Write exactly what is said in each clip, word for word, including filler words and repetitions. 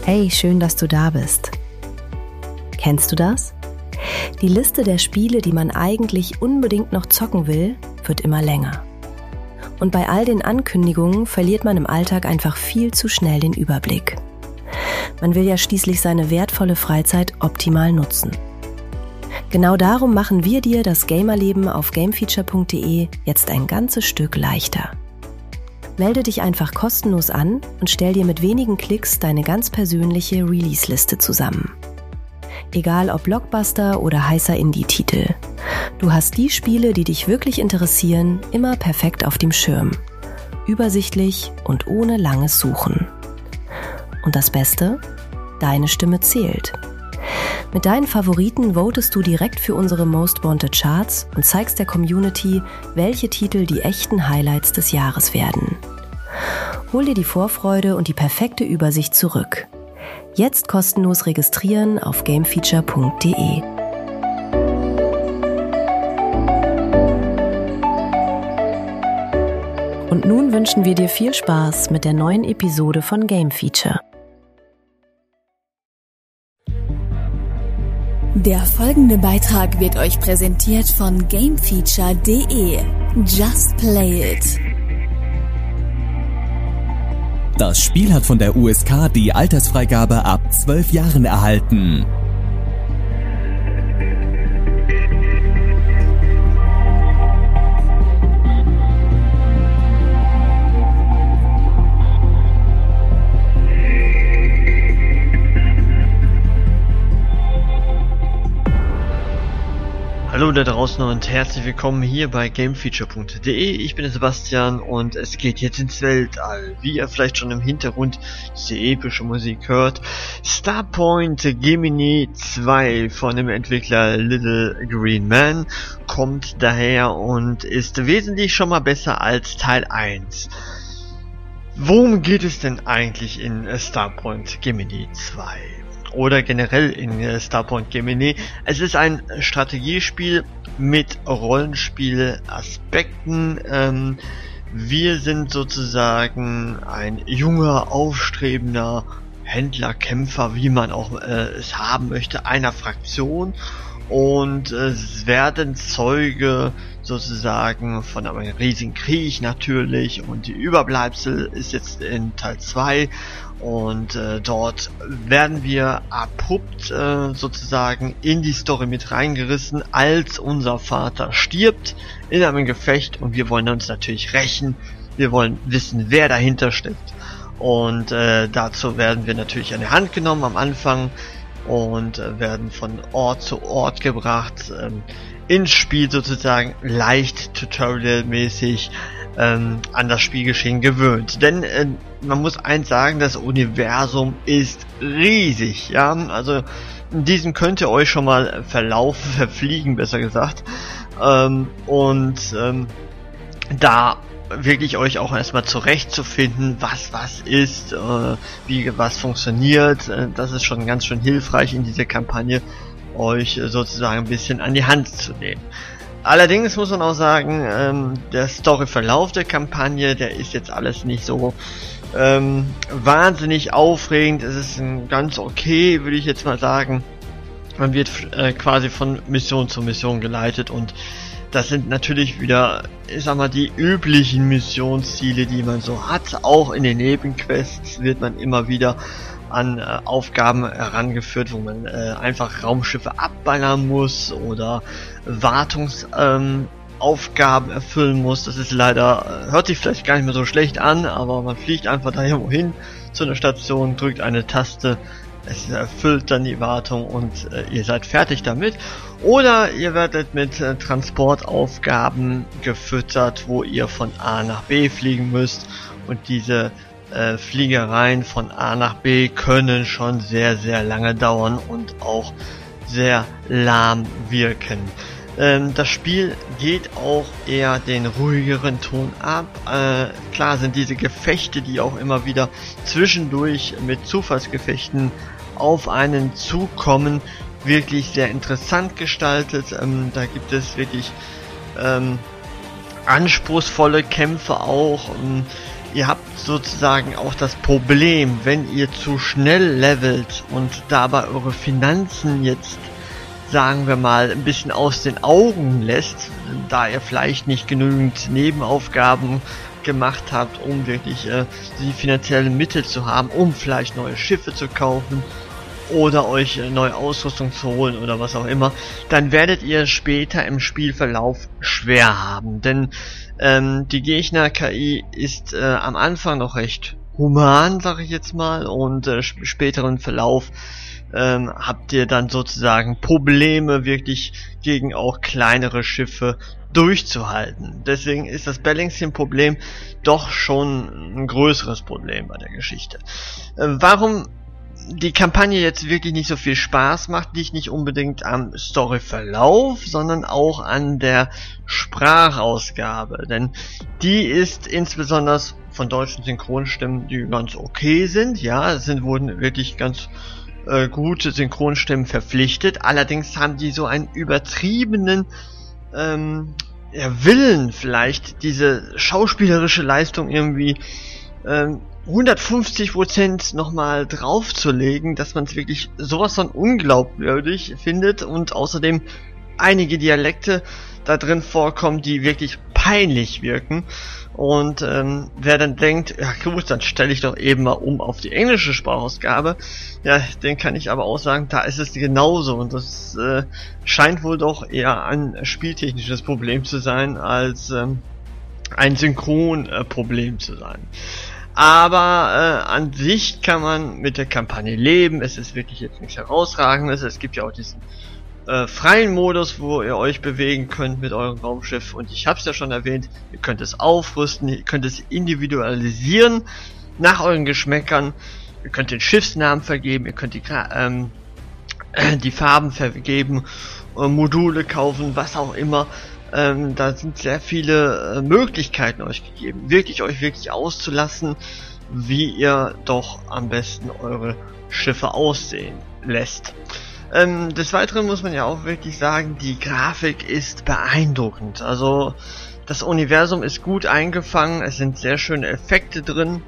Hey, schön, dass du da bist. Kennst du das? Die Liste der Spiele, die man eigentlich unbedingt noch zocken will, wird immer länger. Und bei all den Ankündigungen verliert man im Alltag einfach viel zu schnell den Überblick. Man will ja schließlich seine wertvolle Freizeit optimal nutzen. Genau darum machen wir dir das Gamerleben auf gamefeature punkt de jetzt ein ganzes Stück leichter. Melde dich einfach kostenlos an und stell dir mit wenigen Klicks deine ganz persönliche Release-Liste zusammen. Egal ob Blockbuster oder heißer Indie-Titel. Du hast die Spiele, die dich wirklich interessieren, immer perfekt auf dem Schirm. Übersichtlich und ohne langes Suchen. Und das Beste? Deine Stimme zählt. Mit deinen Favoriten votest du direkt für unsere Most Wanted Charts und zeigst der Community, welche Titel die echten Highlights des Jahres werden. Hol dir die Vorfreude und die perfekte Übersicht zurück. Jetzt kostenlos registrieren auf gamefeature punkt de. Und nun wünschen wir dir viel Spaß mit der neuen Episode von Game Feature. Der folgende Beitrag wird euch präsentiert von gamefeature punkt de. Just play it. Das Spiel hat von der U S K die Altersfreigabe ab zwölf Jahren erhalten. Hallo da draußen und herzlich willkommen hier bei gamefeature punkt de. Ich bin der Sebastian und es geht jetzt ins Weltall. Wie ihr vielleicht schon im Hintergrund diese epische Musik hört. Starpoint Gemini zwei von dem Entwickler Little Green Man kommt daher und ist wesentlich schon mal besser als Teil eins. Worum geht es denn eigentlich in Starpoint Gemini zwei? Oder generell in äh, Starpoint Gemini. Es ist ein Strategiespiel mit Rollenspiel-Aspekten. Ähm, wir sind sozusagen ein junger, aufstrebender Händler, Kämpfer, wie man auch äh, es haben möchte, einer Fraktion und äh, werden Zeuge sozusagen von einem riesigen Krieg natürlich, und die Überbleibsel ist jetzt in Teil zwei. Und äh, dort werden wir abrupt äh, sozusagen in die Story mit reingerissen, als unser Vater stirbt in einem Gefecht, und wir wollen uns natürlich rächen. Wir wollen wissen, wer dahinter steckt, und äh, dazu werden wir natürlich an die Hand genommen am Anfang und äh, werden von Ort zu Ort gebracht, ähm, ins Spiel sozusagen leicht tutorial-mäßig ähm, an das Spielgeschehen gewöhnt. Denn äh, man muss eins sagen, das Universum ist riesig, ja, also in diesem könnt ihr euch schon mal verlaufen, verfliegen, besser gesagt, ähm, und ähm, da wirklich euch auch erstmal zurechtzufinden, was was ist, äh, wie was funktioniert, äh, das ist schon ganz schön hilfreich in dieser Kampagne, euch äh, sozusagen ein bisschen an die Hand zu nehmen. Allerdings muss man auch sagen, ähm, der Storyverlauf der Kampagne, der ist jetzt alles nicht so ähm, wahnsinnig aufregend. Es ist ein ganz okay, würde ich jetzt mal sagen. Man wird äh, quasi von Mission zu Mission geleitet, und das sind natürlich wieder, ich sag mal, die üblichen Missionsziele, die man so hat. Auch in den Nebenquests wird man immer wieder an äh, Aufgaben herangeführt, wo man äh, einfach Raumschiffe abballern muss oder Wartungsaufgaben ähm, erfüllen muss. Das ist leider, äh, hört sich vielleicht gar nicht mehr so schlecht an, aber man fliegt einfach da irgendwo hin zu einer Station, drückt eine Taste, es erfüllt dann die Wartung und äh, ihr seid fertig damit. Oder ihr werdet mit äh, Transportaufgaben gefüttert, wo ihr von A nach B fliegen müsst, und diese äh, Fliegereien von A nach B können schon sehr, sehr lange dauern und auch sehr lahm wirken. Ähm, das Spiel geht auch eher den ruhigeren Ton ab. Äh, klar sind diese Gefechte, die auch immer wieder zwischendurch mit Zufallsgefechten auf einen zukommen, wirklich sehr interessant gestaltet. Ähm, da gibt es wirklich ähm, anspruchsvolle Kämpfe auch. Ähm, ihr habt sozusagen auch das Problem, wenn ihr zu schnell levelt und dabei eure Finanzen jetzt, sagen wir mal, ein bisschen aus den Augen lässt, da ihr vielleicht nicht genügend Nebenaufgaben gemacht habt, um wirklich äh, die finanziellen Mittel zu haben, um vielleicht neue Schiffe zu kaufen oder euch äh, neue Ausrüstung zu holen oder was auch immer, dann werdet ihr später im Spielverlauf schwer haben, denn ähm, die Gegner-K I ist äh, am Anfang noch recht human, sag ich jetzt mal, und äh, im späteren Verlauf ähm, habt ihr dann sozusagen Probleme, wirklich gegen auch kleinere Schiffe durchzuhalten. Deswegen ist das Balancing-Problem doch schon ein größeres Problem bei der Geschichte. Äh, warum die Kampagne jetzt wirklich nicht so viel Spaß macht, liegt nicht unbedingt am Storyverlauf, sondern auch an der Sprachausgabe, denn die ist insbesondere von deutschen Synchronstimmen, die ganz okay sind, ja, es sind wurden wirklich ganz äh, gute Synchronstimmen verpflichtet, allerdings haben die so einen übertriebenen ähm, ja, Willen vielleicht, diese schauspielerische Leistung irgendwie ähm, hundertfünfzig Prozent nochmal draufzulegen, dass man es wirklich sowas von unglaubwürdig findet und außerdem einige Dialekte da drin vorkommen, die wirklich peinlich wirken. Und ähm, wer dann denkt, ja gut, dann stelle ich doch eben mal um auf die englische Sprachausgabe, ja, den kann ich aber auch sagen, da ist es genauso und das äh, scheint wohl doch eher ein spieltechnisches Problem zu sein, als ähm, ein Synchronproblem äh, zu sein. Aber äh, an sich kann man mit der Kampagne leben, es ist wirklich jetzt nichts Herausragendes, es gibt ja auch diesen äh, freien Modus, wo ihr euch bewegen könnt mit eurem Raumschiff und ich habe es ja schon erwähnt, ihr könnt es aufrüsten, ihr könnt es individualisieren nach euren Geschmäckern, ihr könnt den Schiffsnamen vergeben, ihr könnt die, ähm, die Farben vergeben, äh, Module kaufen, was auch immer. Ähm, da sind sehr viele äh, Möglichkeiten euch gegeben, wirklich euch wirklich auszulassen, wie ihr doch am besten eure Schiffe aussehen lässt. Ähm, des Weiteren muss man ja auch wirklich sagen, die Grafik ist beeindruckend. Also das Universum ist gut eingefangen, es sind sehr schöne Effekte drin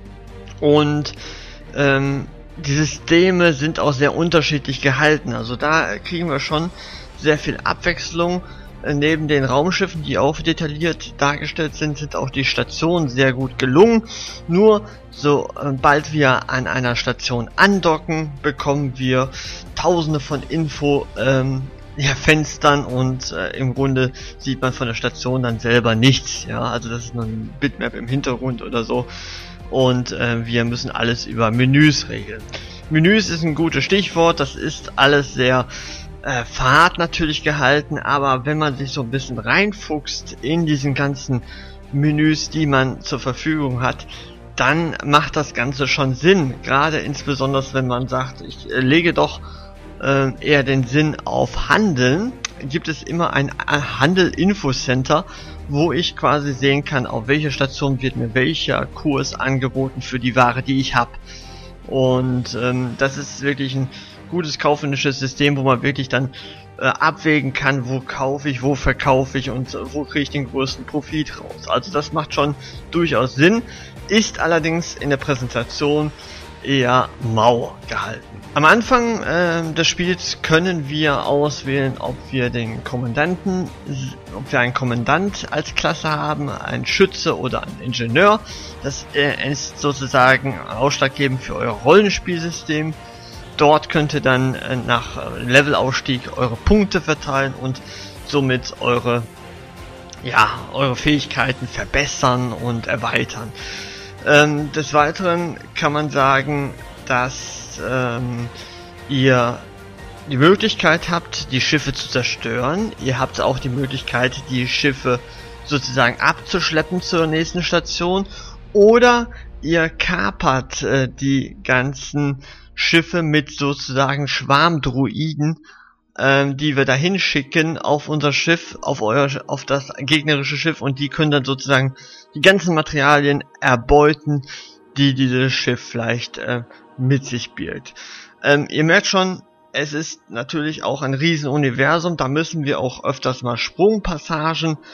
und ähm, die Systeme sind auch sehr unterschiedlich gehalten. Also da kriegen wir schon sehr viel Abwechslung. Neben den Raumschiffen, die auch detailliert dargestellt sind, sind auch die Stationen sehr gut gelungen. Nur sobald wir an einer Station andocken, bekommen wir tausende von Info ähm, ja, Fenstern und äh, im Grunde sieht man von der Station dann selber nichts. Ja, also das ist nur ein Bitmap im Hintergrund oder so. Und äh, wir müssen alles über Menüs regeln. Menüs ist ein gutes Stichwort. Das ist alles sehr Äh, Fahrt natürlich gehalten, aber wenn man sich so ein bisschen reinfuchst in diesen ganzen Menüs, die man zur Verfügung hat, dann macht das Ganze schon Sinn, gerade insbesondere wenn man sagt, ich äh, lege doch äh, eher den Sinn auf Handeln, gibt es immer ein Handel-Info-Center, wo ich quasi sehen kann, auf welcher Station wird mir welcher Kurs angeboten für die Ware, die ich habe. Und ähm, das ist wirklich ein gutes kaufmännisches System, wo man wirklich dann äh, abwägen kann, wo kaufe ich, wo verkaufe ich und äh, wo kriege ich den größten Profit raus. Also das macht schon durchaus Sinn, ist allerdings in der Präsentation eher mau gehalten. Am Anfang äh, des Spiels können wir auswählen, ob wir den Kommandanten, ob wir einen Kommandant als Klasse haben, einen Schütze oder einen Ingenieur. Das äh, ist sozusagen ausschlaggebend für euer Rollenspielsystem. Dort könnt ihr dann äh, nach äh, Levelaufstieg eure Punkte verteilen und somit eure, ja, eure Fähigkeiten verbessern und erweitern. Ähm, des Weiteren kann man sagen, dass ähm, ihr die Möglichkeit habt, die Schiffe zu zerstören. Ihr habt auch die Möglichkeit, die Schiffe sozusagen abzuschleppen zur nächsten Station. Oder ihr kapert äh, die ganzen Schiffe mit sozusagen Schwarmdruiden, ähm, die wir dahin schicken auf unser Schiff, auf euer, auf das gegnerische Schiff und die können dann sozusagen die ganzen Materialien erbeuten, die dieses Schiff vielleicht äh, mit sich birgt. Ähm, ihr merkt schon, es ist natürlich auch ein Riesenuniversum, da müssen wir auch öfters mal Sprungpassagen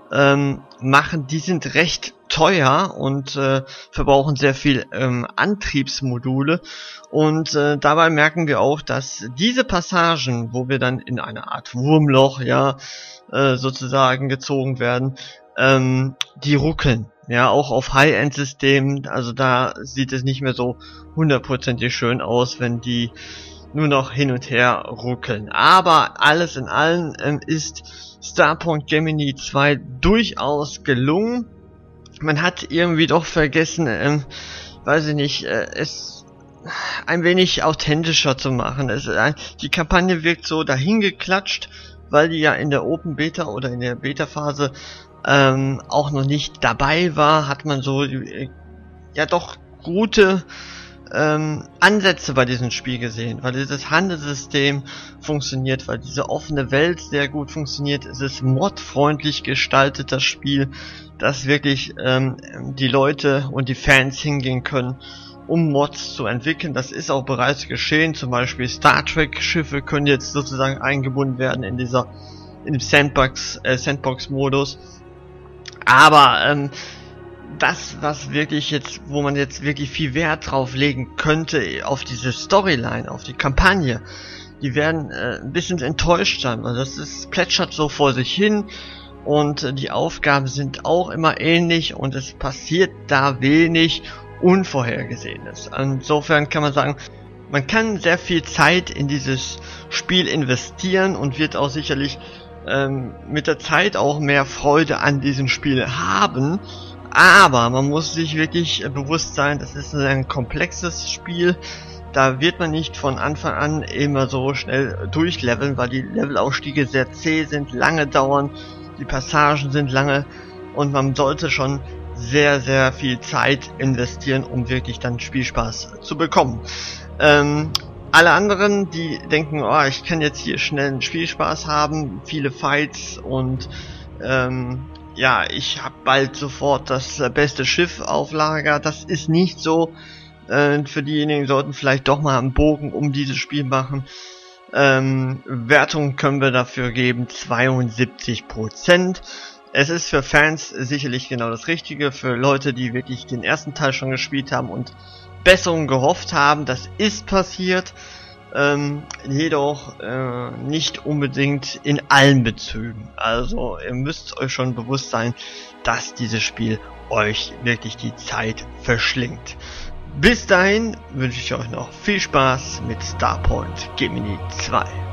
ähm, machen, die sind recht teuer und äh, verbrauchen sehr viel ähm, Antriebsmodule, und äh, dabei merken wir auch, dass diese Passagen, wo wir dann in eine Art Wurmloch, ja, äh, sozusagen gezogen werden, ähm, die ruckeln, ja, auch auf High-End-Systemen. Also da sieht es nicht mehr so hundertprozentig schön aus, wenn die nur noch hin und her ruckeln. Aber alles in allem ähm, ist Starpoint Gemini zwei durchaus gelungen. Man hat irgendwie doch vergessen, ähm, weiß ich nicht, äh, es ein wenig authentischer zu machen. Es, äh, die Kampagne wirkt so dahingeklatscht, weil die ja in der Open Beta oder in der Beta-Phase ähm, auch noch nicht dabei war, hat man so äh, ja doch gute ähm, Ansätze bei diesem Spiel gesehen, weil dieses Handelssystem funktioniert, weil diese offene Welt sehr gut funktioniert. Es ist modfreundlich gestaltet, das Spiel, dass wirklich ähm, die Leute und die Fans hingehen können, um Mods zu entwickeln. Das ist auch bereits geschehen. Zum Beispiel Star Trek Schiffe können jetzt sozusagen eingebunden werden in dieser in dem Sandbox äh, Sandbox Modus. Aber ähm, das, was wirklich jetzt, wo man jetzt wirklich viel Wert drauf legen könnte, auf diese Storyline, auf die Kampagne, die werden äh, ein bisschen enttäuscht sein, weil das ist, plätschert so vor sich hin, und äh, die Aufgaben sind auch immer ähnlich, und es passiert da wenig Unvorhergesehenes. Insofern kann man sagen, man kann sehr viel Zeit in dieses Spiel investieren und wird auch sicherlich ähm, mit der Zeit auch mehr Freude an diesem Spiel haben. Aber man muss sich wirklich bewusst sein, das ist ein komplexes Spiel. Da wird man nicht von Anfang an immer so schnell durchleveln, weil die Levelaufstiege sehr zäh sind, lange dauern, die Passagen sind lange, und man sollte schon sehr, sehr viel Zeit investieren, um wirklich dann Spielspaß zu bekommen. Ähm, alle anderen, die denken, oh, ich kann jetzt hier schnell einen Spielspaß haben, viele Fights und ähm, ja, ich habe bald sofort das beste Schiff auf Lager. Das ist nicht so. Äh, für diejenigen sollten vielleicht doch mal einen Bogen um dieses Spiel machen. Ähm, Wertung können wir dafür geben, zweiundsiebzig Prozent. Es ist für Fans sicherlich genau das Richtige. Für Leute, die wirklich den ersten Teil schon gespielt haben und Besserungen gehofft haben, das ist passiert. Ähm, jedoch äh, nicht unbedingt in allen Bezügen. Also ihr müsst euch schon bewusst sein, dass dieses Spiel euch wirklich die Zeit verschlingt. Bis dahin wünsche ich euch noch viel Spaß mit Starpoint Gemini zwei.